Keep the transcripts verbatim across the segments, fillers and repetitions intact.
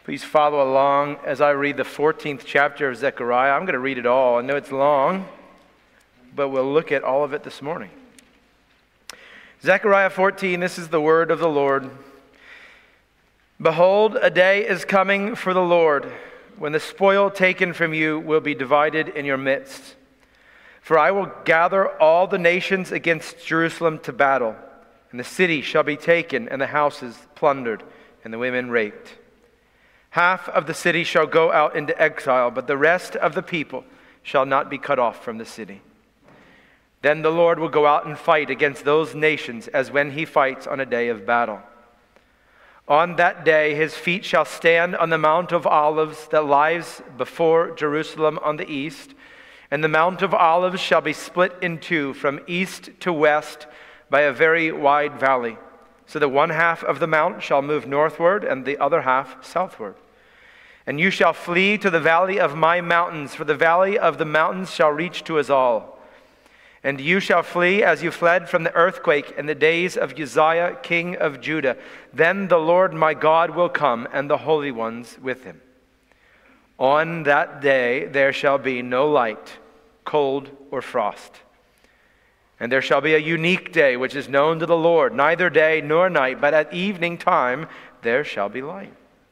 Please follow along as I read the fourteenth chapter of Zechariah. I'm going to read it all. I know it's long, but we'll look at all of it this morning. Zechariah fourteen, this is the word of the Lord. Behold, a day is coming for the Lord, when the spoil taken from you will be divided in your midst. For I will gather all the nations against Jerusalem to battle, and the city shall be taken, and the houses plundered, and the women raped. Half of the city shall go out into exile, but the rest of the people shall not be cut off from the city. Then the Lord will go out and fight against those nations as when he fights on a day of battle. On that day his feet shall stand on the Mount of Olives that lies before Jerusalem on the east, and the Mount of Olives shall be split in two from east to west by a very wide valley, so that one half of the mount shall move northward and the other half southward. And you shall flee to the valley of my mountains, for the valley of the mountains shall reach to us all. And you shall flee as you fled from the earthquake in the days of Uzziah, king of Judah. Then the Lord my God will come, and the holy ones with him. On that day there shall be no light, cold, or frost. And there shall be a unique day which is known to the Lord, neither day nor night, but at evening time there shall be light.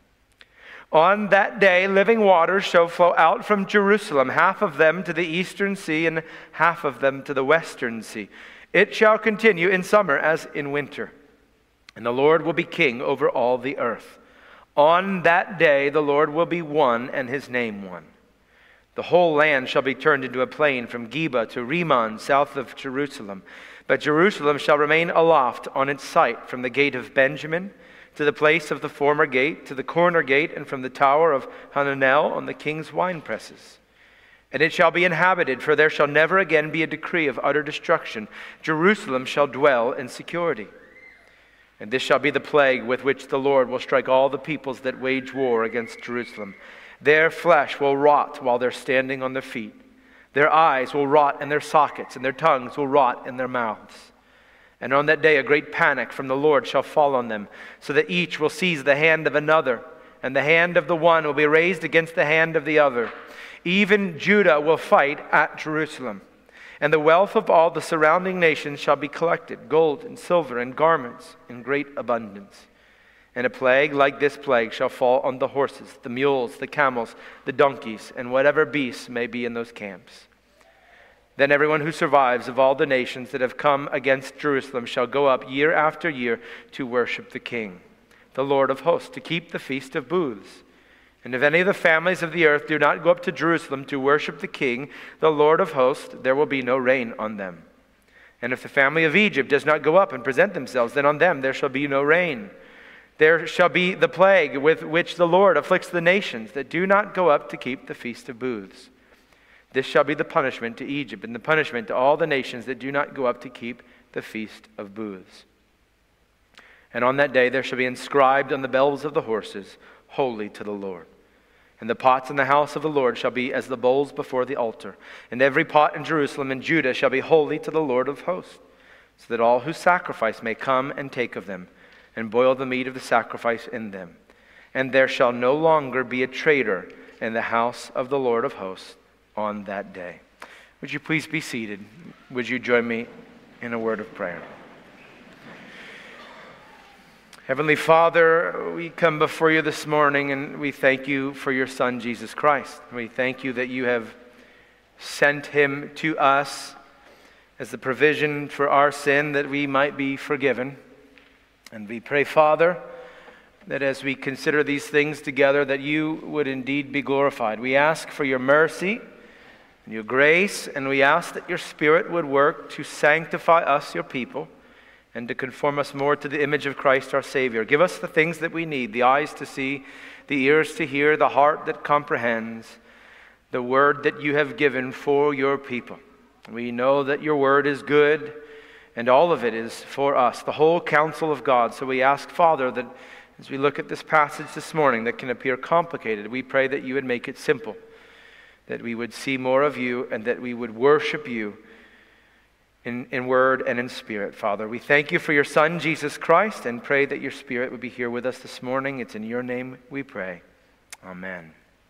On that day living waters shall flow out from Jerusalem, half of them to the eastern sea and half of them to the western sea. It shall continue in summer as in winter, and the Lord will be king over all the earth. On that day the Lord will be one, and his name one. The whole land shall be turned into a plain from Geba to Rimmon, south of Jerusalem. But Jerusalem shall remain aloft on its site, from the gate of Benjamin to the place of the former gate, to the corner gate, and from the tower of Hananel on the king's winepresses. And it shall be inhabited, for there shall never again be a decree of utter destruction. Jerusalem shall dwell in security. And this shall be the plague with which the Lord will strike all the peoples that wage war against Jerusalem. Their flesh will rot while they're standing on their feet. Their eyes will rot in their sockets, and their tongues will rot in their mouths. And on that day a great panic from the Lord shall fall on them, so that each will seize the hand of another, and the hand of the one will be raised against the hand of the other. Even Judah will fight at Jerusalem. And the wealth of all the surrounding nations shall be collected, gold and silver and garments in great abundance. And a plague like this plague shall fall on the horses, the mules, the camels, the donkeys, and whatever beasts may be in those camps. Then everyone who survives of all the nations that have come against Jerusalem shall go up year after year to worship the King, the Lord of hosts, to keep the Feast of Booths. And if any of the families of the earth do not go up to Jerusalem to worship the King, the Lord of hosts, there will be no rain on them. And if the family of Egypt does not go up and present themselves, then on them there shall be no rain. There shall be the plague with which the Lord afflicts the nations that do not go up to keep the Feast of Booths. This shall be the punishment to Egypt, and the punishment to all the nations that do not go up to keep the Feast of Booths. And on that day there shall be inscribed on the bells of the horses, Holy to the Lord. And the pots in the house of the Lord shall be as the bowls before the altar. And every pot in Jerusalem and Judah shall be holy to the Lord of hosts, so that all who sacrifice may come and take of them, and boil the meat of the sacrifice in them. And there shall no longer be a traitor in the house of the Lord of hosts on that day. Would you please be seated? Would you join me in a word of prayer? Heavenly Father, we come before you this morning and we thank you for your Son, Jesus Christ. We thank you that you have sent him to us as the provision for our sin that we might be forgiven. And we pray, Father, that as we consider these things together, that you would indeed be glorified. We ask for your mercy and your grace, and we ask that your Spirit would work to sanctify us, your people, and to conform us more to the image of Christ our Savior. Give us the things that we need, the eyes to see, the ears to hear, the heart that comprehends the word that you have given for your people. We know that your word is good, and all of it is for us, the whole counsel of God. So we ask, Father, that as we look at this passage this morning that can appear complicated, we pray that you would make it simple, that we would see more of you, and that we would worship you in, in word and in spirit, Father. We thank you for your Son, Jesus Christ, and pray that your Spirit would be here with us this morning. It's in your name we pray. Amen.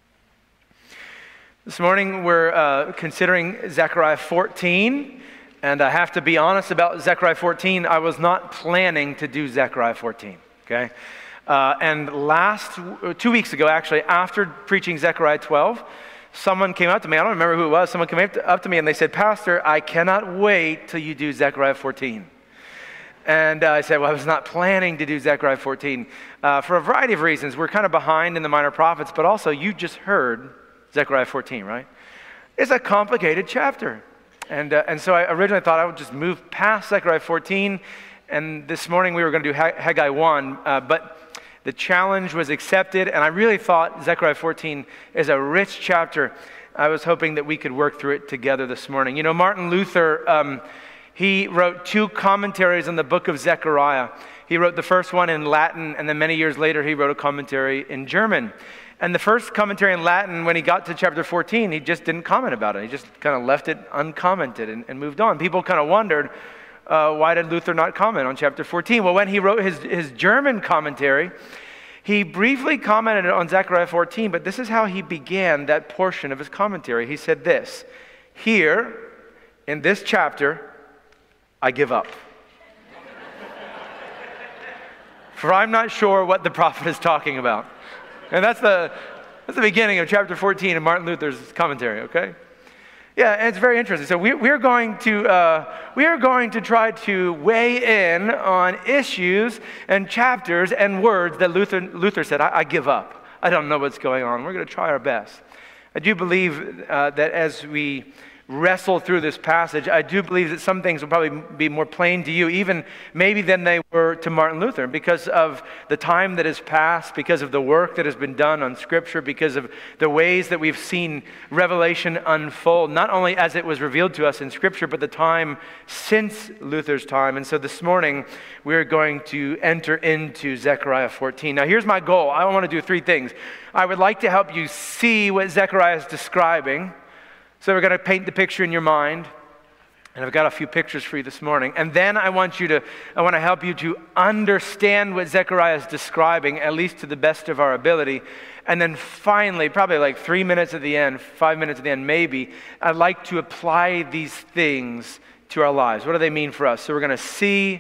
This morning we're uh, considering Zechariah fourteen, and I have to be honest about Zechariah fourteen. I was not planning to do Zechariah fourteen, okay? Uh, and last, two weeks ago actually, after preaching Zechariah twelve, someone came up to me, I don't remember who it was, someone came up to, up to me and they said, Pastor, I cannot wait till you do Zechariah fourteen. And uh, I said, well, I was not planning to do Zechariah fourteen uh, for a variety of reasons. We're kind of behind in the minor prophets, but also you just heard Zechariah fourteen, right? It's a complicated chapter. And uh, and so I originally thought I would just move past Zechariah fourteen, and this morning we were going to do Haggai one, uh, but the challenge was accepted, and I really thought Zechariah fourteen is a rich chapter. I was hoping that we could work through it together this morning. You know, Martin Luther, um, he wrote two commentaries on the book of Zechariah. He wrote the first one in Latin, and then many years later he wrote a commentary in German. And the first commentary in Latin, when he got to chapter fourteen, he just didn't comment about it. He just kind of left it uncommented and, and moved on. People kind of wondered, uh, why did Luther not comment on chapter fourteen? Well, when he wrote his, his German commentary, he briefly commented on Zechariah fourteen, but this is how he began that portion of his commentary. He said this, here, in this chapter, I give up. For I'm not sure what the prophet is talking about. And that's the, that's the beginning of chapter fourteen of Martin Luther's commentary, okay? Yeah, and it's very interesting. So we, we're going to uh, we are going to try to weigh in on issues and chapters and words that Luther Luther said, I, I give up. I don't know what's going on. We're going to try our best. I do believe uh, that as we wrestle through this passage, I do believe that some things will probably be more plain to you, even maybe than they were to Martin Luther, because of the time that has passed, because of the work that has been done on Scripture, because of the ways that we've seen Revelation unfold, not only as it was revealed to us in Scripture, but the time since Luther's time. And so this morning, we're going to enter into Zechariah fourteen. Now, here's my goal. I want to do three things. I would like to help you see what Zechariah is describing. So we're going to paint the picture in your mind, and I've got a few pictures for you this morning. And then I want you to, I want to help you to understand what Zechariah is describing, at least to the best of our ability. And then finally, probably like three minutes at the end, five minutes at the end, maybe, I'd like to apply these things to our lives. What do they mean for us? So we're going to see,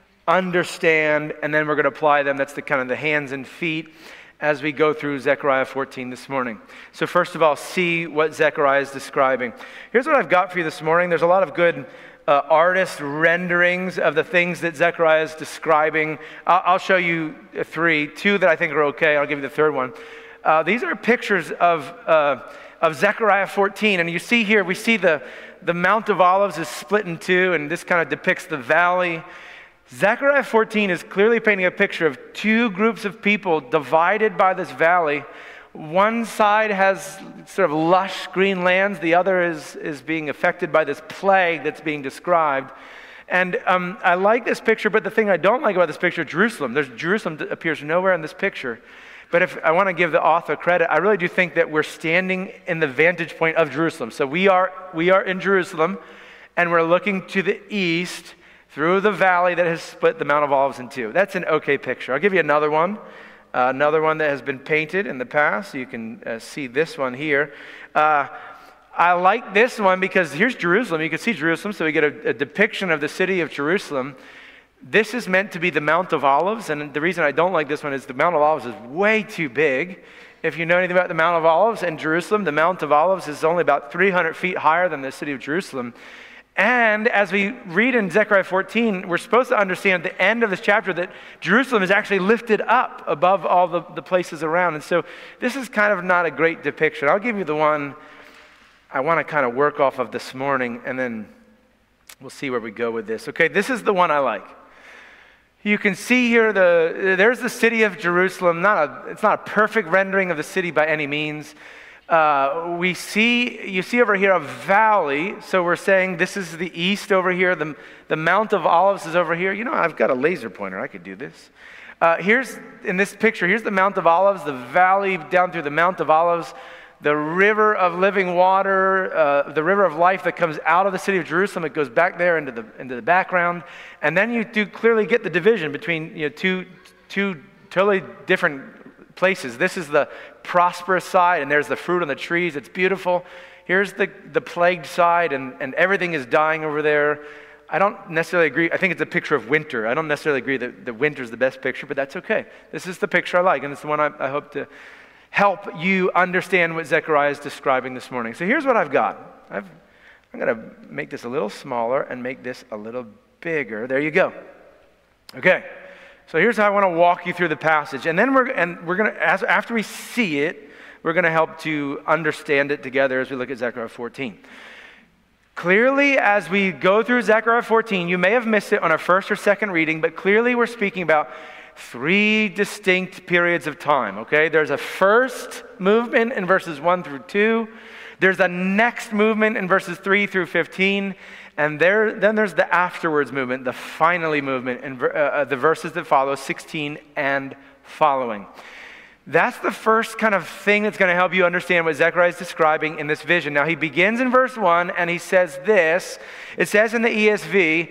understand, and then we're going to apply them. That's the kind of the hands and feet as we go through Zechariah fourteen this morning. So first of all, see what Zechariah is describing. Here's what I've got for you this morning. There's a lot of good uh, artist renderings of the things that Zechariah is describing. I'll, I'll show you three, two that I think are okay. I'll give you the third one. Uh, these are pictures of uh, of Zechariah fourteen, and you see here, we see the, the Mount of Olives is split in two, and this kind of depicts the valley. Zechariah fourteen is clearly painting a picture of two groups of people divided by this valley. One side has sort of lush green lands. The other is, is being affected by this plague that's being described. And um, I like this picture, but the thing I don't like about this picture, Jerusalem. There's Jerusalem that appears nowhere in this picture. But if I want to give the author credit, I really do think that we're standing in the vantage point of Jerusalem. So we are we are in Jerusalem, and we're looking to the east through the valley that has split the Mount of Olives in two. That's an okay picture. I'll give you another one. Uh, another one that has been painted in the past. You can uh, see this one here. Uh, I like this one because here's Jerusalem. You can see Jerusalem, so we get a, a depiction of the city of Jerusalem. This is meant to be the Mount of Olives, and the reason I don't like this one is the Mount of Olives is way too big. If you know anything about the Mount of Olives in Jerusalem, the Mount of Olives is only about three hundred feet higher than the city of Jerusalem. And as we read in Zechariah fourteen, we're supposed to understand at the end of this chapter that Jerusalem is actually lifted up above all the, the places around. And so this is kind of not a great depiction. I'll give you the one I want to kind of work off of this morning, and then we'll see where we go with this. Okay, this is the one I like. You can see here, the there's the city of Jerusalem. Not a, it's not a perfect rendering of the city by any means. Uh, we see, you see over here a valley, so we're saying this is the east over here, the, the Mount of Olives is over here. You know, I've got a laser pointer, I could do this. Uh, here's, in this picture, here's the Mount of Olives, the valley down through the Mount of Olives, the river of living water, uh, the river of life that comes out of the city of Jerusalem. It goes back there into the, into the background. And then you do clearly get the division between, you know, two, two totally different places. This is the prosperous side, and there's the fruit on the trees. It's beautiful. Here's the, the plagued side, and, and everything is dying over there. I don't necessarily agree. I think it's a picture of winter. I don't necessarily agree that the winter is the best picture, but that's okay. This is the picture I like, and it's the one I, I hope to help you understand what Zechariah is describing this morning. So here's what I've got. I've, I'm going to make this a little smaller and make this a little bigger. There you go. Okay. So here's how I want to walk you through the passage, and then we're and we're going to, as after we see it, we're going to help to understand it together as we look at Zechariah fourteen. Clearly, as we go through Zechariah fourteen, you may have missed it on our first or second reading, but clearly we're speaking about three distinct periods of time, okay? There's a first movement in verses one through two. There's a next movement in verses three through fifteen. And there, then there's the afterwards movement, the finally movement, in uh, the verses that follow, sixteen and following. That's the first kind of thing that's going to help you understand what Zechariah is describing in this vision. Now, he begins in verse one, and he says this. It says in the E S V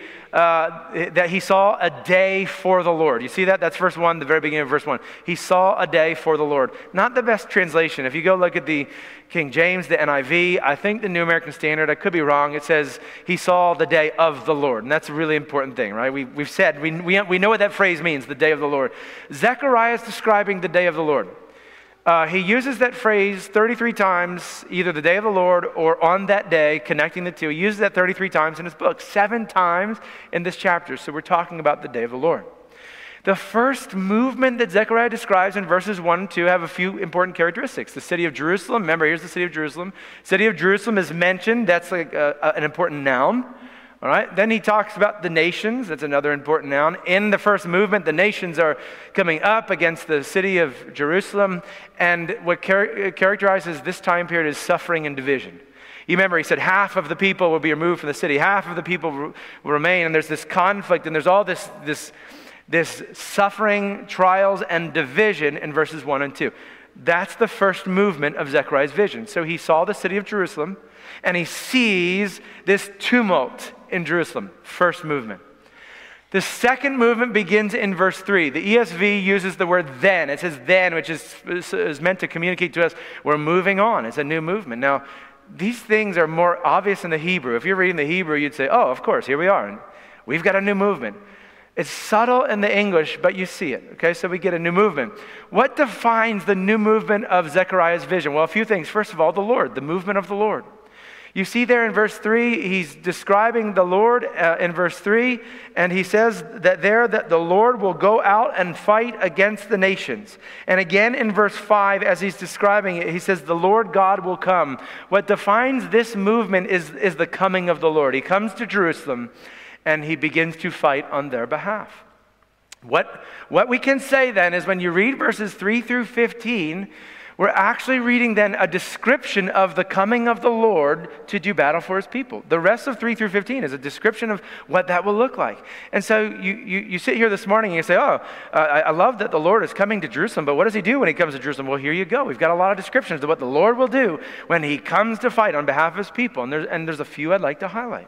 uh, that he saw a day for the Lord. You see that? That's verse one, the very beginning of verse one. He saw a day for the Lord. Not the best translation. If you go look at the King James, the N I V, I think the New American Standard, I could be wrong, it says he saw the day of the Lord. And that's a really important thing, right? We, we've said, we, we, we know what that phrase means, the day of the Lord. Zechariah is describing the day of the Lord. Uh, he uses that phrase thirty-three times, either the day of the Lord or on that day, connecting the two. He uses that thirty-three times in his book, seven times in this chapter. So we're talking about the day of the Lord. The first movement that Zechariah describes in verses one and two have a few important characteristics. The city of Jerusalem, remember, here's the city of Jerusalem. City of Jerusalem is mentioned. That's like a, a, an important noun. All right. Then he talks about the nations. That's another important noun. In the first movement, the nations are coming up against the city of Jerusalem. And what char- characterizes this time period is suffering and division. You remember, he said half of the people will be removed from the city. Half of the people will remain. And there's this conflict, and there's all this this this suffering, trials, and division in verses one and two. That's the first movement of Zechariah's vision. So he saw the city of Jerusalem, and he sees this tumult in Jerusalem. First movement. The second movement begins in verse three. The E S V uses the word then. It says then, which is, is meant to communicate to us we're moving on. It's a new movement. Now, these things are more obvious in the Hebrew. If you're reading the Hebrew, you'd say, oh, of course, here we are. And we've got a new movement. It's subtle in the English, but you see it, okay? So we get a new movement. What defines the new movement of Zechariah's vision? Well, a few things. First of all, the Lord, the movement of the Lord. You see there in verse three, he's describing the Lord uh, in verse three, and he says that there that the Lord will go out and fight against the nations. And again in verse five, as he's describing it, he says the Lord God will come. What defines this movement is, is the coming of the Lord. He comes to Jerusalem, and he begins to fight on their behalf. What, what we can say then is when you read verses three through fifteen, we're actually reading then a description of the coming of the Lord to do battle for his people. The rest of three through fifteen is a description of what that will look like. And so you, you, you sit here this morning and you say, oh, uh, I, I love that the Lord is coming to Jerusalem, but what does he do when he comes to Jerusalem? Well, here you go. We've got a lot of descriptions of what the Lord will do when he comes to fight on behalf of his people. And there's, and there's a few I'd like to highlight.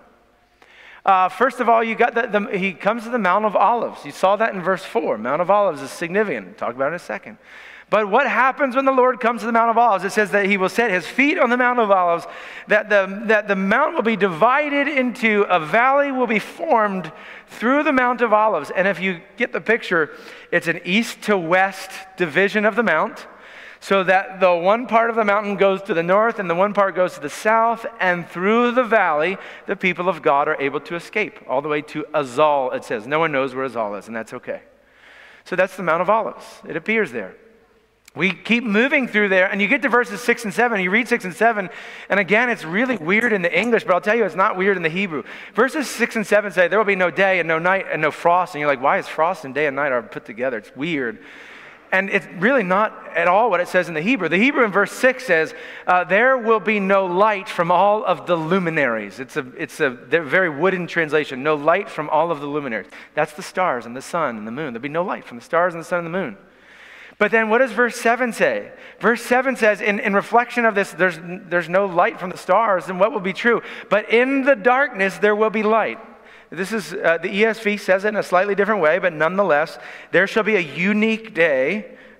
Uh, first of all, you got the, the, he comes to the Mount of Olives. You saw that in verse four. Mount of Olives is significant. We'll talk about it in a second. But what happens when the Lord comes to the Mount of Olives? It says that he will set his feet on the Mount of Olives, that the, that the mount will be divided into a valley will be formed through the Mount of Olives. And if you get the picture, it's an east to west division of the mount, so that the one part of the mountain goes to the north and the one part goes to the south, and through the valley, the people of God are able to escape all the way to Azal, it says. No one knows where Azal is, and that's okay. So that's the Mount of Olives. It appears there. We keep moving through there, and you get to verses six and seven. You read six and seven, and again, it's really weird in the English, but I'll tell you, it's not weird in the Hebrew. Verses six and seven say, there will be no day and no night and no frost. And you're like, why is frost and day and night are put together? It's weird. And it's really not at all what it says in the Hebrew. The Hebrew in verse six says, uh, there will be no light from all of the luminaries. It's a, it's a very wooden translation. No light from all of the luminaries. That's the stars and the sun and the moon. There'll be no light from the stars and the sun and the moon. But then what does verse seven say? Verse seven says, in, in reflection of this, there's, there's no light from the stars, and what will be true? But in the darkness there will be light. This is, uh, the E S V says it in a slightly different way, but nonetheless, there shall be a unique day.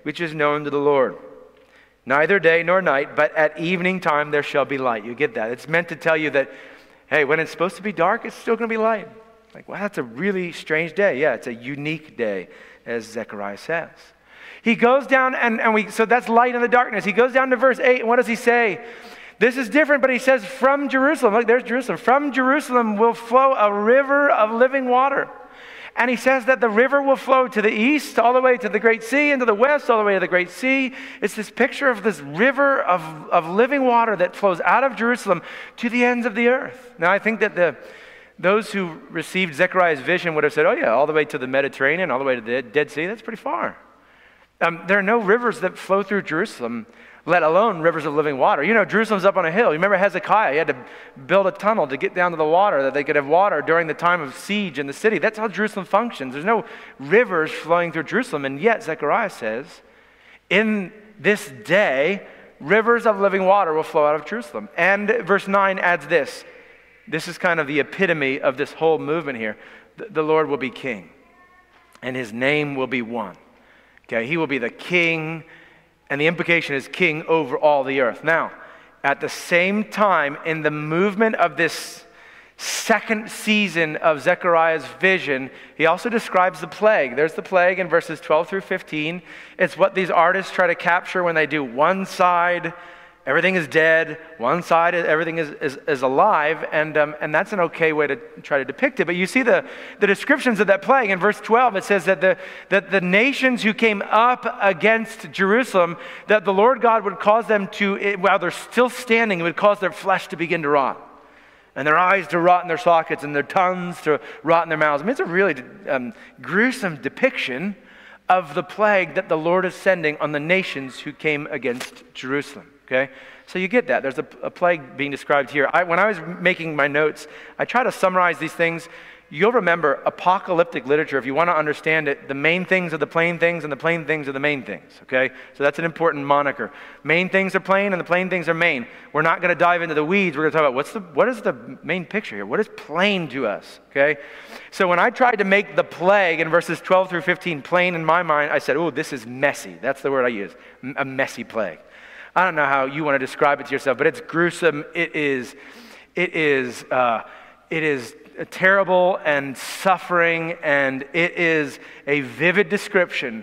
which is known to the Lord. Neither day nor night, but at evening time there shall be light. You get that? It's meant to tell you that, hey, when it's supposed to be dark, it's still going to be light. Like, well, that's a really strange day. Yeah, it's a unique day, as Zechariah says. He goes down, and, and we so that's light in the darkness. He goes down to verse eight, and what does he say? This is different, but he says, from Jerusalem, look, there's Jerusalem. From Jerusalem will flow a river of living water. And he says that the river will flow to the east, all the way to the great sea, and to the west, all the way to the great sea. It's this picture of this river of, of living water that flows out of Jerusalem to the ends of the earth. Now, I think that the those who received Zechariah's vision would have said, oh yeah, all the way to the Mediterranean, all the way to the Dead Sea, that's pretty far. Um, there are no rivers that flow through Jerusalem, let alone rivers of living water. You know, Jerusalem's up on a hill. You remember Hezekiah? He had to build a tunnel to get down to the water, that they could have water during the time of siege in the city. That's how Jerusalem functions. There's no rivers flowing through Jerusalem. And yet, Zechariah says, in this day, rivers of living water will flow out of Jerusalem. And verse nine adds this. This is kind of the epitome of this whole movement here. The, the Lord will be king, and his name will be one. Okay, he will be the king, and the implication is king over all the earth. Now, at the same time, in the movement of this second season of Zechariah's vision, he also describes the plague. There's the plague in verses twelve through fifteen. It's what these artists try to capture when they do one side, everything is dead, one side, everything is, is, is alive, and, um, and that's an okay way to try to depict it. But you see the, the descriptions of that plague. In verse twelve, it says that the, that the nations who came up against Jerusalem, that the Lord God would cause them to, while they're still standing, it would cause their flesh to begin to rot, and their eyes to rot in their sockets, and their tongues to rot in their mouths. I mean, it's a really um, gruesome depiction of the plague that the Lord is sending on the nations who came against Jerusalem. Okay, so you get that. There's a, a plague being described here. I, when I was making my notes, I try to summarize these things. You'll remember apocalyptic literature, if you want to understand it, the main things are the plain things and the plain things are the main things, okay? So that's an important moniker. Main things are plain and the plain things are main. We're not going to dive into the weeds. We're going to talk about what's the, what is the main picture here? What is plain to us, okay? So when I tried to make the plague in verses twelve through fifteen plain in my mind, I said, oh, this is messy. That's the word I use, a messy plague. I don't know how you want to describe it to yourself, but it's gruesome. It is, it is, uh, it is terrible and suffering, and it is a vivid description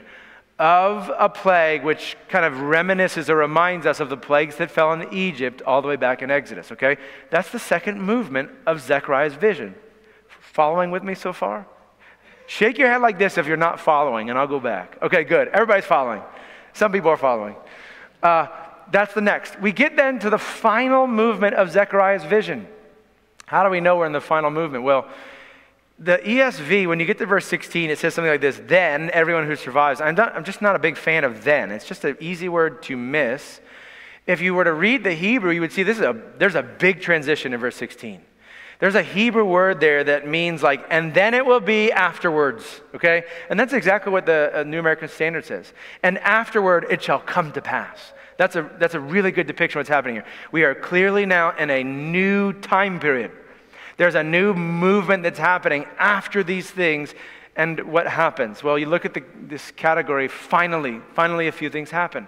of a plague which kind of reminisces or reminds us of the plagues that fell on Egypt all the way back in Exodus, okay? That's the second movement of Zechariah's vision. Following with me so far? Shake your head like this if you're not following, and I'll go back. Okay, good. Everybody's following. Some people are following. Uh, That's the next. We get then to the final movement of Zechariah's vision. How do we know we're in the final movement? Well, the E S V, when you get to verse sixteen, it says something like this: then everyone who survives. I'm, not, I'm just not a big fan of then. It's just an easy word to miss. If you were to read the Hebrew, you would see this is a, there's a big transition in verse sixteen. There's a Hebrew word there that means like, and then it will be afterwards, okay? And that's exactly what the uh, New American Standard says. And afterward, it shall come to pass. That's a, that's a really good depiction of what's happening here. We are clearly now in a new time period. There's a new movement that's happening after these things. And what happens? Well, you look at the, this category, finally, finally a few things happen.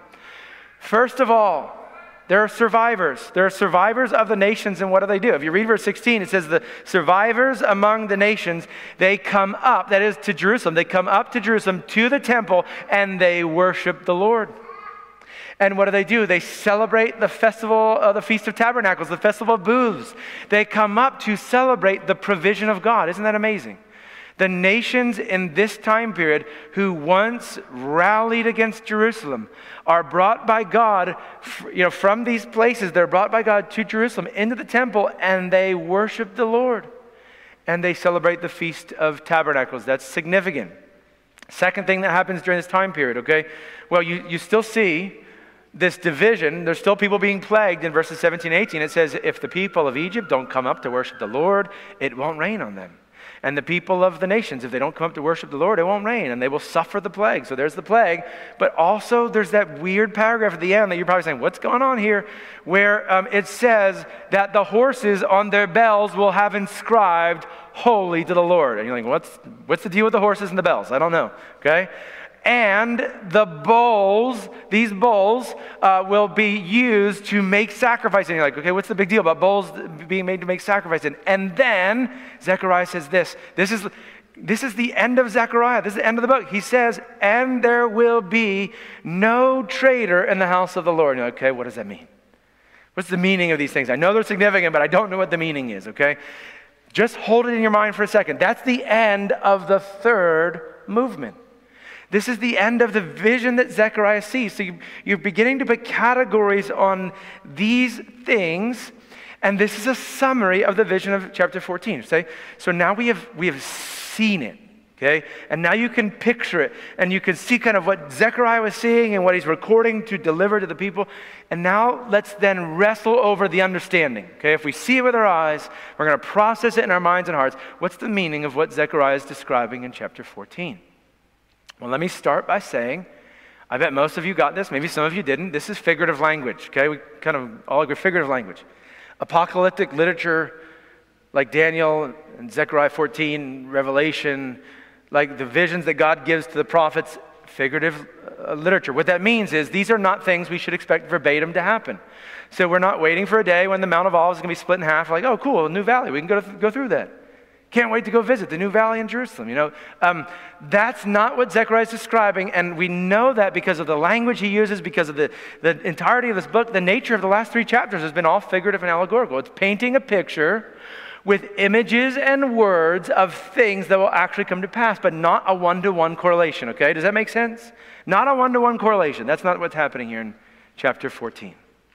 First of all, there are survivors. There are survivors of the nations, and what do they do? If you read verse sixteen, it says the survivors among the nations, they come up, that is to Jerusalem. They come up to Jerusalem, to the temple, and they worship the Lord. And what do they do? They celebrate the festival of the Feast of Tabernacles, the Festival of Booths. They come up to celebrate the provision of God. Isn't that amazing? The nations in this time period who once rallied against Jerusalem are brought by God, you know, from these places. They're brought by God to Jerusalem, into the temple, and they worship the Lord. And they celebrate the Feast of Tabernacles. That's significant. Second thing that happens during this time period, okay? Well, you, you still see this division. There's still people being plagued. In verses seventeen, eighteen, it says, if the people of Egypt don't come up to worship the Lord, it won't rain on them. And the people of the nations, if they don't come up to worship the Lord, it won't rain, and they will suffer the plague. So there's the plague. But also there's that weird paragraph at the end that you're probably saying, what's going on here? Where um, it says that the horses on their bells will have inscribed, holy to the Lord. And you're like, what's, what's the deal with the horses and the bells? I don't know, okay? and the bowls, these bowls uh, will be used to make sacrifice. And you're like, okay, what's the big deal about bowls being made to make sacrifice in? And then Zechariah says this. This is, this is the end of Zechariah. This is the end of the book. He says, and there will be no traitor in the house of the Lord. And you're like, okay, what does that mean? What's the meaning of these things? I know they're significant, but I don't know what the meaning is, okay? Just hold it in your mind for a second. That's the end of the third movement. This is the end of the vision that Zechariah sees. So you, you're beginning to put categories on these things, and this is a summary of the vision of chapter fourteen. Say, so now we have we have seen it, okay? And now you can picture it, and you can see kind of what Zechariah was seeing and what he's recording to deliver to the people. And now let's then wrestle over the understanding, okay? If we see it with our eyes, we're going to process it in our minds and hearts. What's the meaning of what Zechariah is describing in chapter fourteen? Well, let me start by saying, I bet most of you got this, maybe some of you didn't. This is figurative language, okay? We kind of all agree, figurative language. Apocalyptic literature, like Daniel and Zechariah fourteen, Revelation, like the visions that God gives to the prophets, figurative uh, literature. What that means is these are not things we should expect verbatim to happen. So we're not waiting for a day when the Mount of Olives is going to be split in half. We're like, oh, cool, a new valley. We can go, th- go through that. Can't wait to go visit the new valley in Jerusalem, you know. Um, that's not what Zechariah is describing, and we know that because of the language he uses, because of the, the entirety of this book. The nature of the last three chapters has been all figurative and allegorical. It's painting a picture with images and words of things that will actually come to pass, but not a one-to-one correlation, okay? Does that make sense? Not a one-to-one correlation. That's not what's happening here in chapter fourteen.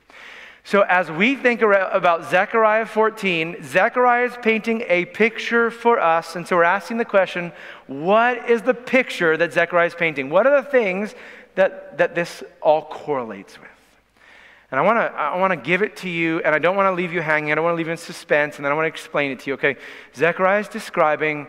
So as we think about Zechariah fourteen, Zechariah is painting a picture for us, and so we're asking the question, what is the picture that Zechariah is painting? What are the things that, that this all correlates with? And I want to I want to give it to you, and I don't want to leave you hanging. I don't want to leave you in suspense, and then I want to explain it to you, okay? Zechariah is describing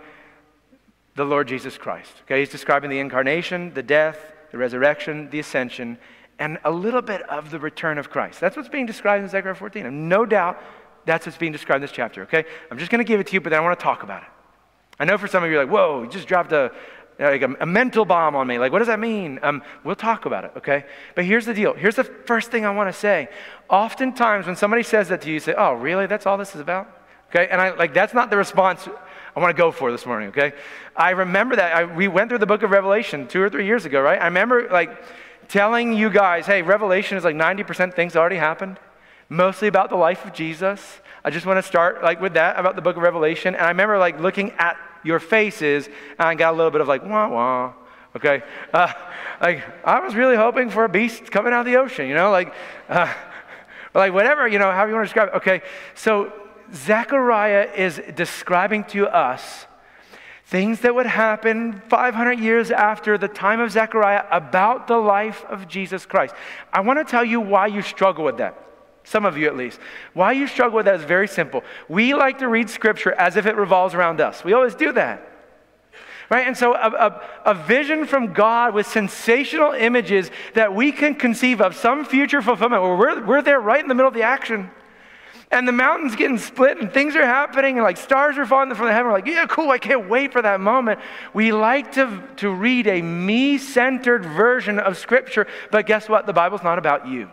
the Lord Jesus Christ, okay? He's describing the incarnation, the death, the resurrection, the ascension, and a little bit of the return of Christ. That's what's being described in Zechariah fourteen. And no doubt that's what's being described in this chapter, okay? I'm just going to give it to you, but then I want to talk about it. I know for some of you, you're like, whoa, you just dropped a, like a, a mental bomb on me. Like, what does that mean? Um, we'll talk about it, okay? But here's the deal. Here's the first thing I want to say. Oftentimes when somebody says that to you, you say, oh, really? That's all this is about? Okay? And I like that's not the response I want to go for this morning, okay? I remember that. I, we went through the book of Revelation two or three years ago, right? I remember, like, telling you guys, hey, Revelation is like ninety percent things already happened, mostly about the life of Jesus. I just want to start like with that, about the book of Revelation. And I remember like looking at your faces, and I got a little bit of like, wah, wah, okay? Uh, like, I was really hoping for a beast coming out of the ocean, you know? Like, uh, like whatever, you know, however you want to describe it. Okay, so Zechariah is describing to us things that would happen five hundred years after the time of Zechariah about the life of Jesus Christ. I want to tell you why you struggle with that. Some of you at least. Why you struggle with that is very simple. We like to read Scripture as if it revolves around us. We always do that. Right? And so a, a, a vision from God with sensational images that we can conceive of, some future fulfillment where we're, we're there right in the middle of the action. And the mountain's getting split and things are happening and like stars are falling from the heaven. We're like, yeah, cool, I can't wait for that moment. We like to, to read a me-centered version of Scripture, but guess what? The Bible's not about you.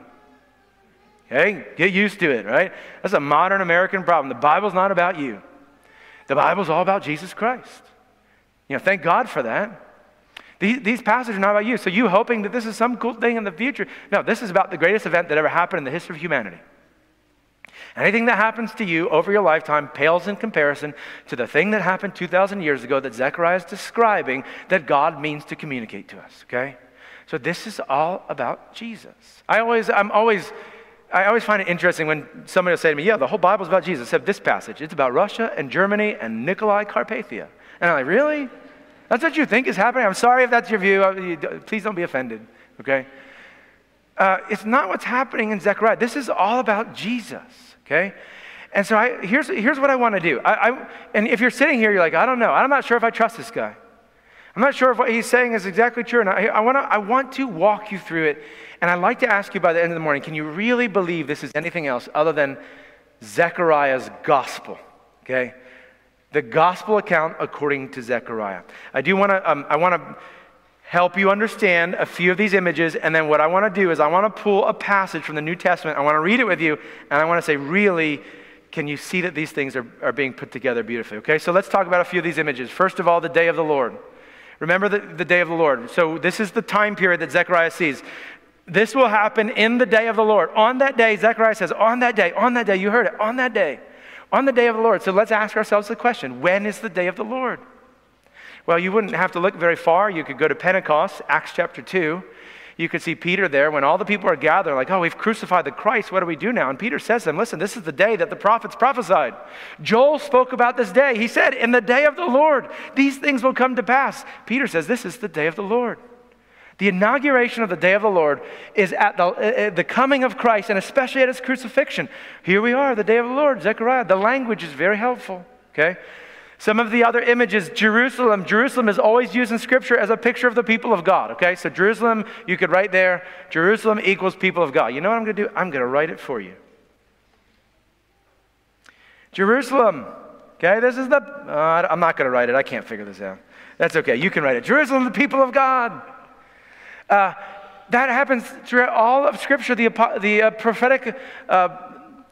Okay? Get used to it, right? That's a modern American problem. The Bible's not about you. The Bible's all about Jesus Christ. You know, thank God for that. These, these passages are not about you. So you hoping that this is some cool thing in the future. No, this is about the greatest event that ever happened in the history of humanity. Anything that happens to you over your lifetime pales in comparison to the thing that happened two thousand years ago that Zechariah is describing that God means to communicate to us, okay? So this is all about Jesus. I always, I'm always, I always find it interesting when somebody will say to me, yeah, the whole Bible's about Jesus, except this passage. It's about Russia and Germany and Nikolai Carpathia. And I'm like, really? That's what you think is happening? I'm sorry if that's your view. Please don't be offended, okay? Uh, it's not what's happening in Zechariah. This is all about Jesus. Okay? And so I, here's, here's what I want to do. I, I, and if you're sitting here, you're like, I don't know. I'm not sure if I trust this guy. I'm not sure if what he's saying is exactly true. And I, I, wanna, I want to walk you through it. And I'd like to ask you by the end of the morning, can you really believe this is anything else other than Zechariah's gospel? Okay? The gospel account according to Zechariah. I do want to, um, I want to help you understand a few of these images, and then what I want to do is I want to pull a passage from the New Testament. I want to read it with you, and I want to say, really, can you see that these things are, are being put together beautifully? Okay, so let's talk about a few of these images. First of all, the day of the Lord. Remember the, the day of the Lord. So this is the time period that Zechariah sees. This will happen in the day of the Lord. On that day, Zechariah says, on that day, on that day, you heard it, on that day, on the day of the Lord. So let's ask ourselves the question, when is the day of the Lord? Well, you wouldn't have to look very far. You could go to Pentecost, Acts chapter two. You could see Peter there when all the people are gathered, like, oh, we've crucified the Christ. What do we do now? And Peter says to them, listen, this is the day that the prophets prophesied. Joel spoke about this day. He said, in the day of the Lord, these things will come to pass. Peter says, this is the day of the Lord. The inauguration of the day of the Lord is at the, uh, the coming of Christ, and especially at his crucifixion. Here we are, the day of the Lord, Zechariah. The language is very helpful, okay? Some of the other images, Jerusalem. Jerusalem is always used in Scripture as a picture of the people of God, okay? So Jerusalem, you could write there, Jerusalem equals people of God. You know what I'm going to do? I'm going to write it for you. Jerusalem, okay? This is the, uh, I'm not going to write it. I can't figure this out. That's okay. You can write it. Jerusalem, the people of God. Uh, that happens throughout all of Scripture. The, the uh, prophetic uh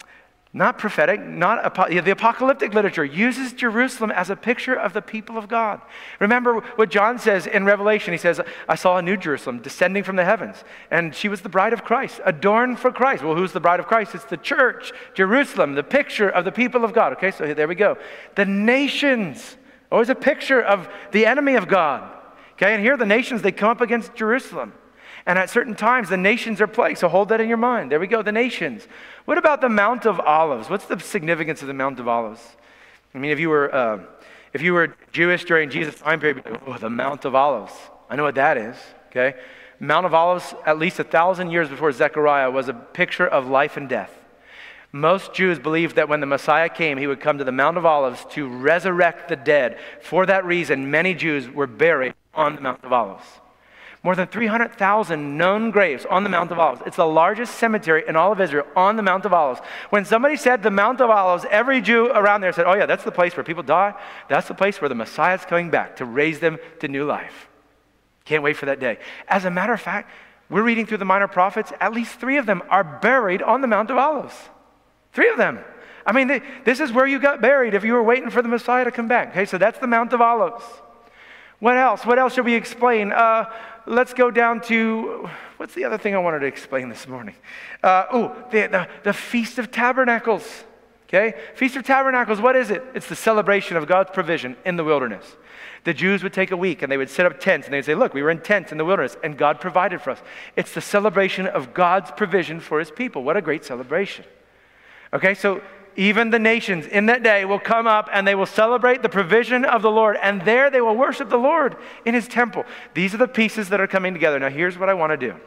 Not prophetic, not apo- the apocalyptic literature uses Jerusalem as a picture of the people of God. Remember what John says in Revelation. He says, I saw a new Jerusalem descending from the heavens, and she was the bride of Christ, adorned for Christ. Well, who's the bride of Christ? It's the church, Jerusalem, the picture of the people of God. Okay, so there we go. The nations, always a picture of the enemy of God. Okay, and here the nations, they come up against Jerusalem. And at certain times, the nations are plagued. So hold that in your mind. There we go, the nations. What about the Mount of Olives? What's the significance of the Mount of Olives? I mean, if you were uh, if you were Jewish during Jesus' time period, you'd be like, oh, the Mount of Olives. I know what that is, okay? Mount of Olives, at least a thousand years before Zechariah, was a picture of life and death. Most Jews believed that when the Messiah came, he would come to the Mount of Olives to resurrect the dead. For that reason, many Jews were buried on the Mount of Olives. More than three hundred thousand known graves on the Mount of Olives. It's the largest cemetery in all of Israel on the Mount of Olives. When somebody said the Mount of Olives, every Jew around there said, oh yeah, that's the place where people die. That's the place where the Messiah is coming back to raise them to new life. Can't wait for that day. As a matter of fact, we're reading through the minor prophets. At least three of them are buried on the Mount of Olives. Three of them. I mean, they, this is where you got buried if you were waiting for the Messiah to come back. Okay, so that's the Mount of Olives. What else? What else should we explain? Uh, let's go down to, what's the other thing I wanted to explain this morning? Uh, oh, the, the, the Feast of Tabernacles. Okay? Feast of Tabernacles, what is it? It's the celebration of God's provision in the wilderness. The Jews would take a week and they would set up tents and they'd say, look, we were in tents in the wilderness and God provided for us. It's the celebration of God's provision for his people. What a great celebration. Okay, so even the nations in that day will come up and they will celebrate the provision of the Lord. And there they will worship the Lord in his temple. These are the pieces that are coming together. Now here's what I want to do.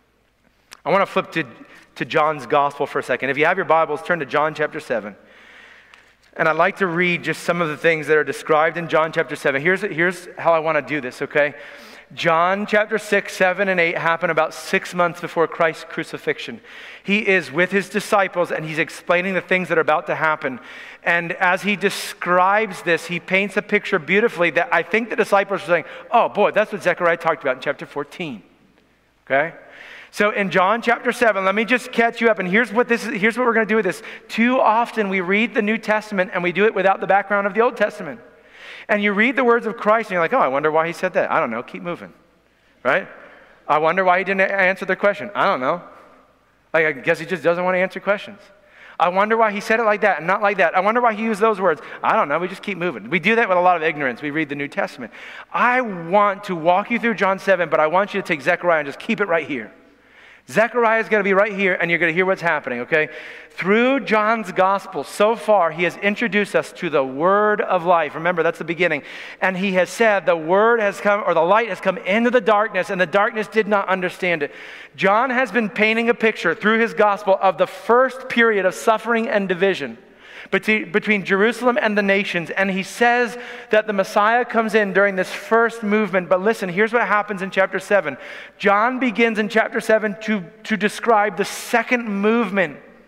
I want to flip to, to John's gospel for a second. If you have your Bibles, turn to John chapter seven. And I'd like to read just some of the things that are described in John chapter seven. Here's, here's how I want to do this, okay? John chapter six, seven, and eight happen about six months before Christ's crucifixion. He is with his disciples and he's explaining the things that are about to happen. And as he describes this, he paints a picture beautifully that I think the disciples are saying, oh boy, that's what Zechariah talked about in chapter fourteen. Okay? So in John chapter seven, let me just catch you up. And here's what this is, here's what we're going to do with this. Too often we read the New Testament and we do it without the background of the Old Testament. And you read the words of Christ and you're like, oh, I wonder why he said that. I don't know. Keep moving. Right? I wonder why he didn't answer the question. I don't know. Like, I guess he just doesn't want to answer questions. I wonder why he said it like that and not like that. I wonder why he used those words. I don't know. We just keep moving. We do that with a lot of ignorance. We read the New Testament. I want to walk you through John seven, but I want you to take Zechariah and just keep it right here. Zechariah is going to be right here, and you're going to hear what's happening, okay? Through John's gospel, so far, he has introduced us to the word of life. Remember, that's the beginning. And he has said the word has come, or the light has come into the darkness, and the darkness did not understand it. John has been painting a picture through his gospel of the first period of suffering and division between Jerusalem and the nations. And he says that the Messiah comes in during this first movement. But listen, here's what happens in chapter seven. John begins in chapter seven to, to describe the second movement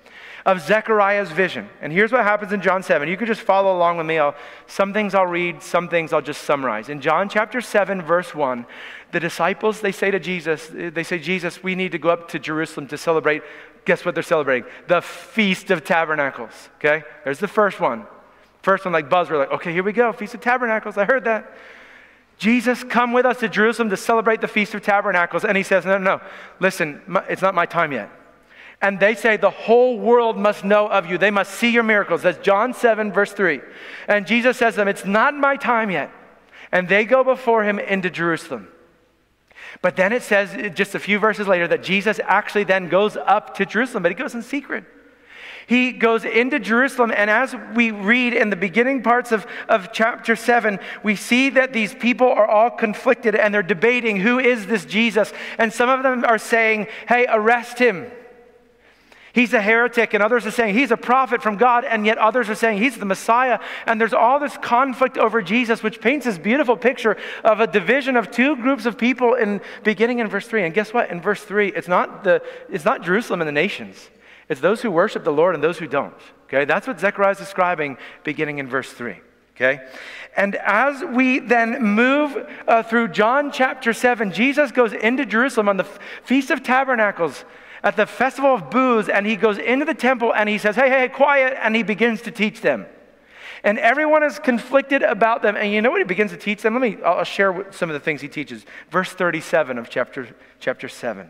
of Zechariah's vision. And here's what happens in John seven. You could just follow along with me. I'll, some things I'll read, some things I'll just summarize. In John chapter seven, verse one, the disciples, they say to Jesus, they say, Jesus, we need to go up to Jerusalem to celebrate. Guess what they're celebrating? The Feast of Tabernacles, okay? There's the first one. First one, like buzz, we're like, okay, here we go, Feast of Tabernacles, I heard that. Jesus, come with us to Jerusalem to celebrate the Feast of Tabernacles. And he says, no, no, no, listen, my, it's not my time yet. And they say the whole world must know of you. They must see your miracles. That's John seven, verse three. And Jesus says to them, it's not my time yet. And they go before him into Jerusalem. But then it says just a few verses later that Jesus actually then goes up to Jerusalem, but he goes in secret. He goes into Jerusalem, and as we read in the beginning parts of, of chapter seven, we see that these people are all conflicted and they're debating, who is this Jesus? And some of them are saying, hey, arrest him. He's a heretic, and others are saying he's a prophet from God, and yet others are saying he's the Messiah. And there's all this conflict over Jesus, which paints this beautiful picture of a division of two groups of people in beginning in verse three. And guess what? In verse three, it's not the it's not Jerusalem and the nations. It's those who worship the Lord and those who don't. Okay, that's what Zechariah is describing beginning in verse three. Okay, and as we then move uh, through John chapter seven, Jesus goes into Jerusalem on the Feast of Tabernacles, at the festival of booths, and he goes into the temple and he says, hey, hey, quiet, and he begins to teach them. And everyone is conflicted about them. And you know what he begins to teach them? Let me, I'll share some of the things he teaches. Verse thirty-seven of chapter, chapter seven.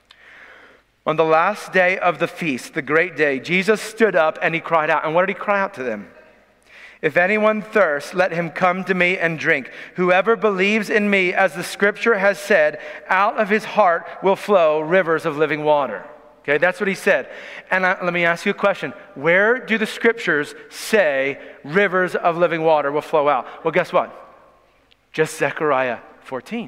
On the last day of the feast, the great day, Jesus stood up and he cried out. And what did he cry out to them? If anyone thirsts, let him come to me and drink. Whoever believes in me, as the scripture has said, out of his heart will flow rivers of living water. Okay, that's what he said. And I, let me ask you a question. Where do the scriptures say rivers of living water will flow out? Well, guess what? Just Zechariah fourteen.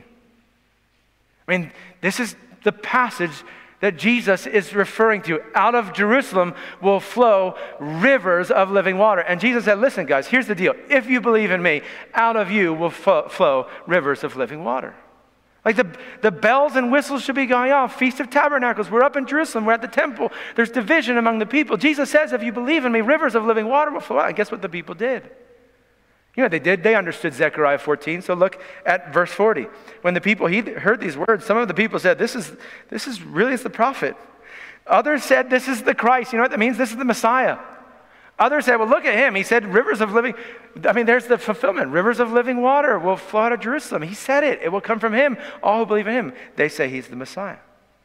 I mean, this is the passage that Jesus is referring to. Out of Jerusalem will flow rivers of living water. And Jesus said, listen, guys, here's the deal. If you believe in me, out of you will fo- flow rivers of living water. Like the, the bells and whistles should be going off. Feast of Tabernacles. We're up in Jerusalem. We're at the temple. There's division among the people. Jesus says, if you believe in me, rivers of living water will flow out. And guess what the people did? You know what they did? They understood Zechariah fourteen. So look at verse forty. When the people he heard these words, some of the people said, this is, this is really is the prophet. Others said, this is the Christ. You know what that means? This is the Messiah. Others said, well, look at him. He said, rivers of living, I mean, there's the fulfillment. Rivers of living water will flow out of Jerusalem. He said it. It will come from him. All who believe in him. They say he's the Messiah.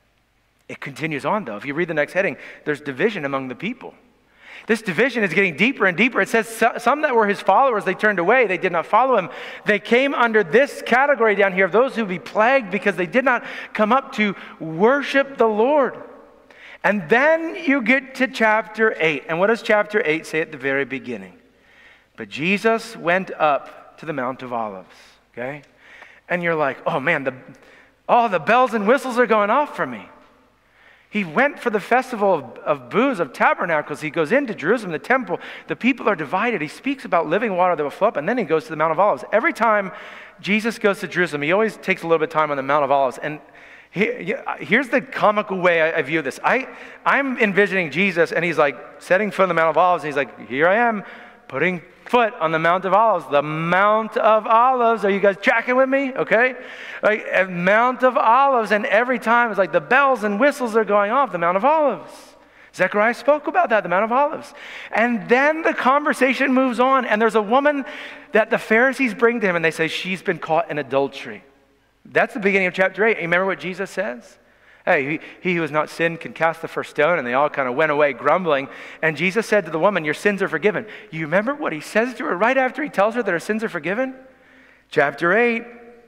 It continues on, though. If you read the next heading, there's division among the people. This division is getting deeper and deeper. It says some that were his followers, they turned away. They did not follow him. They came under this category down here of those who be plagued because they did not come up to worship the Lord. And then you get to chapter eight. And what does chapter eight say at the very beginning? But Jesus went up to the Mount of Olives. Okay? And you're like, oh man, the, oh, the bells and whistles are going off for me. He went for the festival of, of booths, of tabernacles. He goes into Jerusalem, the temple. The people are divided. He speaks about living water that will flow up, and then he goes to the Mount of Olives. Every time Jesus goes to Jerusalem, he always takes a little bit of time on the Mount of Olives. And he, here's the comical way I, I view this. I, I'm envisioning Jesus, and he's like setting foot on the Mount of Olives, and he's like, here I am, putting foot on the Mount of Olives. The Mount of Olives. Are you guys tracking with me? Okay? Like a Mount of Olives, and every time it's like the bells and whistles are going off, the Mount of Olives. Zechariah spoke about that, the Mount of Olives. And then the conversation moves on, and there's a woman that the Pharisees bring to him, and they say she's been caught in adultery. That's the beginning of chapter eight. You remember what Jesus says? Hey, he, he who has not sinned can cast the first stone. And they all kind of went away grumbling. And Jesus said to the woman, your sins are forgiven. You remember what he says to her right after he tells her that her sins are forgiven? Chapter eight.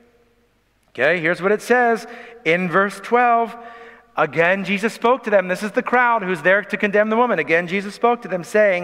Okay, here's what it says in verse twelve. Again, Jesus spoke to them. This is the crowd who's there to condemn the woman. Again, Jesus spoke to them saying,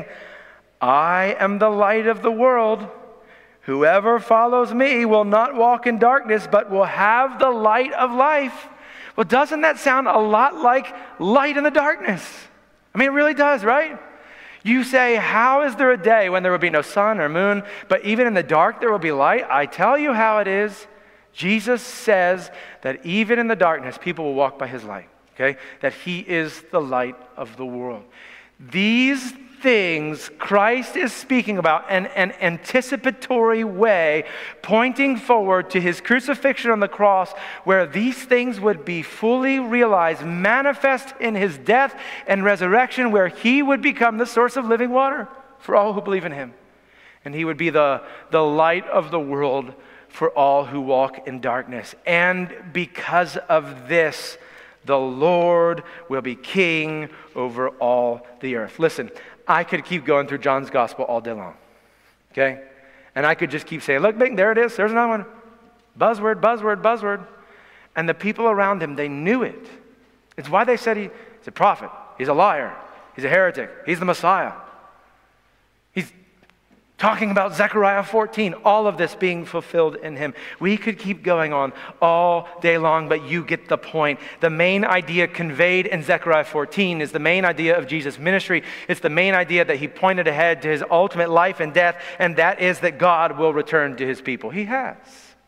I am the light of the world. Whoever follows me will not walk in darkness, but will have the light of life. Well, doesn't that sound a lot like light in the darkness? I mean, it really does, right? You say, how is there a day when there will be no sun or moon, but even in the dark there will be light? I tell you how it is. Jesus says that even in the darkness, people will walk by his light, okay? That he is the light of the world. These things Christ is speaking about in an anticipatory way, pointing forward to his crucifixion on the cross, where these things would be fully realized, manifest in his death and resurrection, where he would become the source of living water for all who believe in him. And he would be the, the light of the world for all who walk in darkness. And because of this, the Lord will be king over all the earth. Listen, I could keep going through John's gospel all day long, okay? And I could just keep saying, look, Bing, there it is. There's another one. Buzzword, buzzword, buzzword. And the people around him, they knew it. It's why they said he, he's a prophet. He's a liar. He's a heretic. He's the Messiah. He's talking about Zechariah fourteen, all of this being fulfilled in him. We could keep going on all day long, but you get the point. The main idea conveyed in Zechariah fourteen is the main idea of Jesus' ministry. It's the main idea that he pointed ahead to his ultimate life and death, and that is that God will return to his people. He has.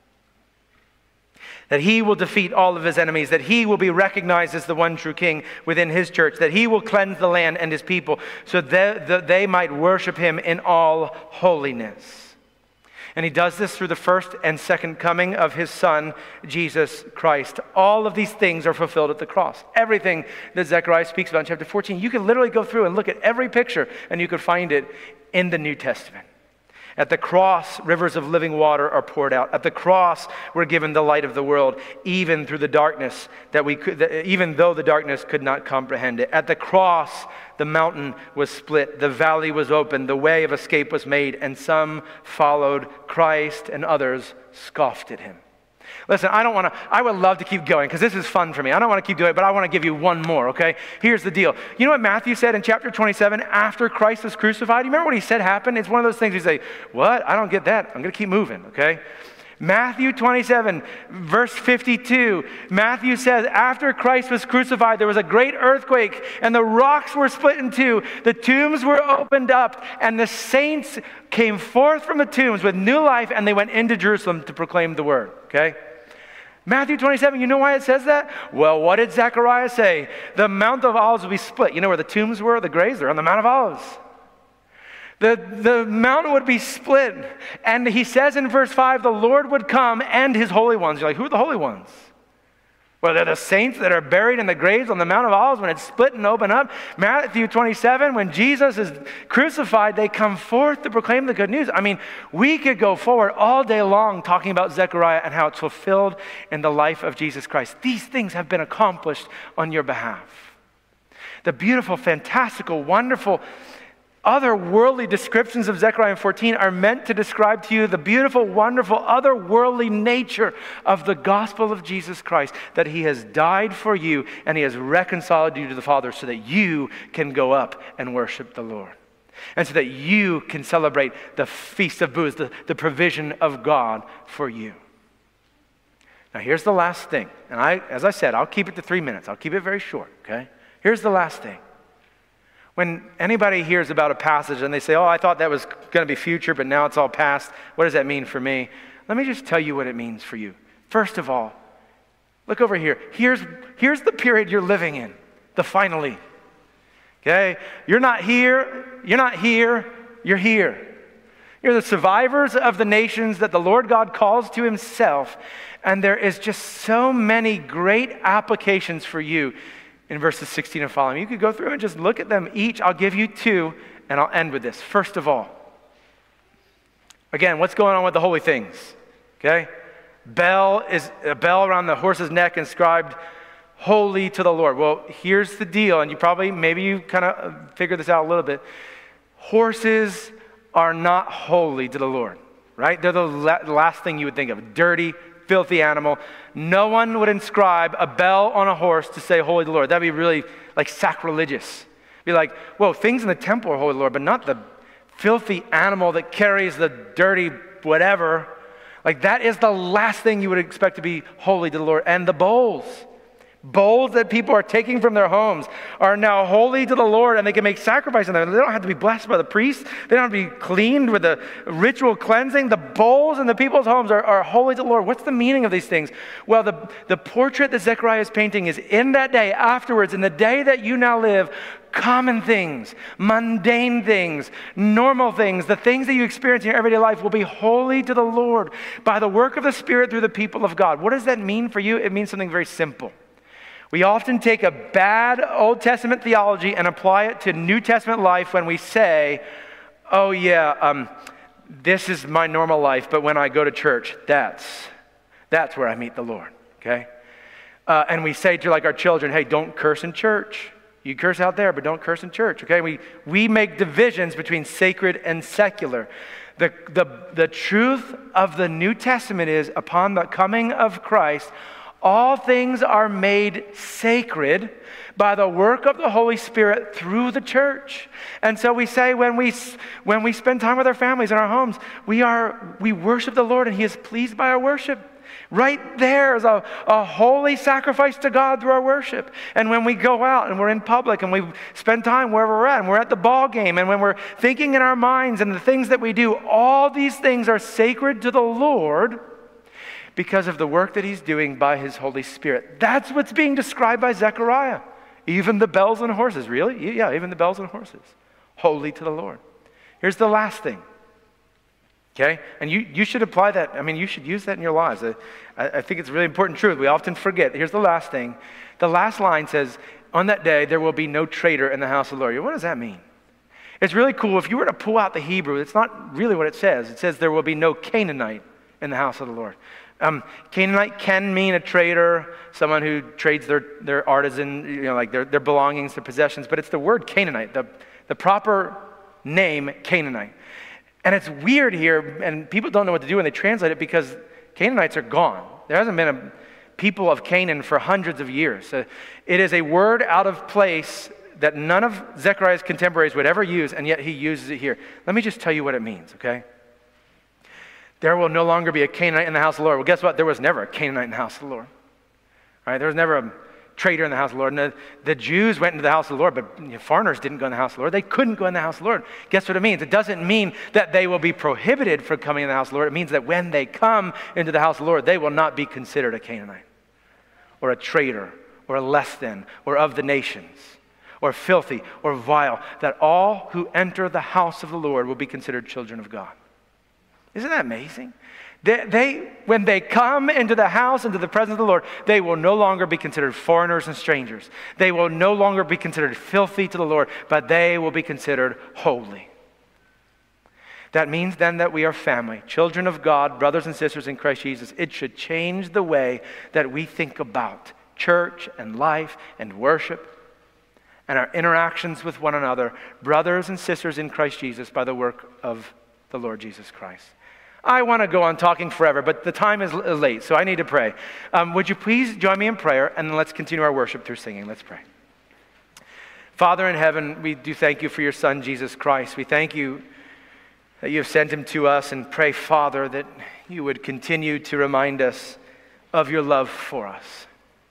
That he will defeat all of his enemies, that he will be recognized as the one true king within his church, that he will cleanse the land and his people so that, that they might worship him in all holiness. And he does this through the first and second coming of his son, Jesus Christ. All of these things are fulfilled at the cross. Everything that Zechariah speaks about in chapter fourteen, you can literally go through and look at every picture and you could find it in the New Testament. At the cross, rivers of living water are poured out. At the cross, we're given the light of the world, even through the darkness that we could, even though the darkness could not comprehend it. At the cross, the mountain was split, the valley was opened, the way of escape was made, and some followed Christ and others scoffed at him. Listen, I don't want to, I would love to keep going because this is fun for me. I don't want to keep doing it, but I want to give you one more, okay? Here's the deal. You know what Matthew said in chapter twenty-seven after Christ was crucified? You remember what he said happened? It's one of those things you say, what? I don't get that. I'm going to keep moving, okay? Matthew twenty-seven, verse fifty-two, Matthew says, after Christ was crucified, there was a great earthquake, and the rocks were split in two. The tombs were opened up, and the saints came forth from the tombs with new life, and they went into Jerusalem to proclaim the word, okay? Matthew twenty-seven, you know why it says that? Well, what did Zechariah say? The Mount of Olives will be split. You know where the tombs were, the graves? They're on the Mount of Olives. The, the mountain would be split. And he says in verse five, the Lord would come and his holy ones. You're like, who are the holy ones? Well, they're the saints that are buried in the graves on the Mount of Olives when it's split and opened up. Matthew twenty-seven, when Jesus is crucified, they come forth to proclaim the good news. I mean, we could go forward all day long talking about Zechariah and how it's fulfilled in the life of Jesus Christ. These things have been accomplished on your behalf. The beautiful, fantastical, wonderful, otherworldly descriptions of Zechariah fourteen are meant to describe to you the beautiful, wonderful, otherworldly nature of the gospel of Jesus Christ, that he has died for you and he has reconciled you to the Father so that you can go up and worship the Lord. And so that you can celebrate the Feast of Booths, the, the provision of God for you. Now here's the last thing. And I, as I said, I'll keep it to three minutes. I'll keep it very short, okay? Here's the last thing. When anybody hears about a passage and they say, oh, I thought that was going to be future, but now it's all past. What does that mean for me? Let me just tell you what it means for you. First of all, look over here. Here's, here's the period you're living in, the finally. Okay? You're not here. You're not here. You're here. You're the survivors of the nations that the Lord God calls to himself. And there is just so many great applications for you in verses sixteen and following. You could go through and just look at them each. I'll give you two, and I'll end with this. First of all, again, what's going on with the holy things? Okay? Bell is a bell around the horse's neck inscribed holy to the Lord. Well, here's the deal, and you probably, maybe you kind of figure this out a little bit. Horses are not holy to the Lord, right? They're the last thing you would think of. Dirty, filthy animal. No one would inscribe a bell on a horse to say holy to the Lord. That'd be really like sacrilegious. Be like, whoa, things in the temple are holy to the Lord, but not the filthy animal that carries the dirty whatever. Like that is the last thing you would expect to be holy to the Lord. And the bowls. Bowls that people are taking from their homes are now holy to the Lord, and they can make sacrifice in them. They don't have to be blessed by the priest. They don't have to be cleaned with the ritual cleansing. The bowls in the people's homes are, are holy to the Lord. What's the meaning of these things? Well, the, the portrait that Zechariah is painting is in that day, afterwards, in the day that you now live, common things, mundane things, normal things, the things that you experience in your everyday life will be holy to the Lord by the work of the Spirit through the people of God. What does that mean for you? It means something very simple. We often take a bad Old Testament theology and apply it to New Testament life when we say, oh yeah, um, this is my normal life, but when I go to church, that's, that's where I meet the Lord, okay? Uh, and we say to like our children, hey, don't curse in church. You curse out there, but don't curse in church, okay? We, we make divisions between sacred and secular. The, the, the truth of the New Testament is, upon the coming of Christ, all things are made sacred by the work of the Holy Spirit through the church. And so we say when we when we spend time with our families in our homes, we are we worship the Lord and He is pleased by our worship. Right there is a, a holy sacrifice to God through our worship. And when we go out and we're in public and we spend time wherever we're at, and we're at the ball game, and when we're thinking in our minds and the things that we do, all these things are sacred to the Lord because of the work that He's doing by His Holy Spirit. That's what's being described by Zechariah. Even the bells and horses, really? Yeah, even the bells and horses. Holy to the Lord. Here's the last thing. Okay? And you, you should apply that. I mean, you should use that in your lives. I, I think it's a really important truth. We often forget. Here's the last thing. The last line says, on that day, there will be no traitor in the house of the Lord. What does that mean? It's really cool. If you were to pull out the Hebrew, it's not really what it says. It says there will be no Canaanite in the house of the Lord. Um, Canaanite can mean a trader, someone who trades their, their artisan, you know, like their, their belongings, their possessions, but it's the word Canaanite, the, the proper name Canaanite. And it's weird here, and people don't know what to do when they translate it because Canaanites are gone. There hasn't been a people of Canaan for hundreds of years. So it is a word out of place that none of Zechariah's contemporaries would ever use, and yet he uses it here. Let me just tell you what it means, okay? There will no longer be a Canaanite in the house of the Lord. Well, guess what? There was never a Canaanite in the house of the Lord. All right? There was never a traitor in the house of the Lord. And the, the Jews went into the house of the Lord, but you know, foreigners didn't go in the house of the Lord. They couldn't go in the house of the Lord. Guess what it means? It doesn't mean that they will be prohibited from coming in the house of the Lord. It means that when they come into the house of the Lord, they will not be considered a Canaanite or a traitor or a less than or of the nations or filthy or vile. That all who enter the house of the Lord will be considered children of God. Isn't that amazing? They, they, when they come into the house, into the presence of the Lord, they will no longer be considered foreigners and strangers. They will no longer be considered filthy to the Lord, but they will be considered holy. That means then that we are family, children of God, brothers and sisters in Christ Jesus. It should change the way that we think about church and life and worship and our interactions with one another, brothers and sisters in Christ Jesus, by the work of the Lord Jesus Christ. I want to go on talking forever, but the time is late, so I need to pray. Um, would you please join me in prayer, and then let's continue our worship through singing. Let's pray. Father in heaven, we do thank you for your Son, Jesus Christ. We thank you that you have sent him to us, and pray, Father, that you would continue to remind us of your love for us.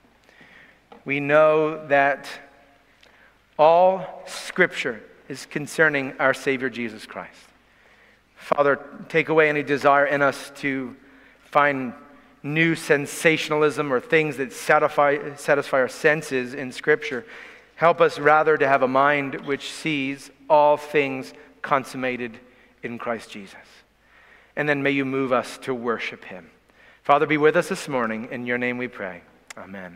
We know that all Scripture is concerning our Savior, Jesus Christ. Father, take away any desire in us to find new sensationalism or things that satisfy, satisfy our senses in Scripture. Help us rather to have a mind which sees all things consummated in Christ Jesus. And then may you move us to worship him. Father, be with us this morning. In your name we pray. Amen.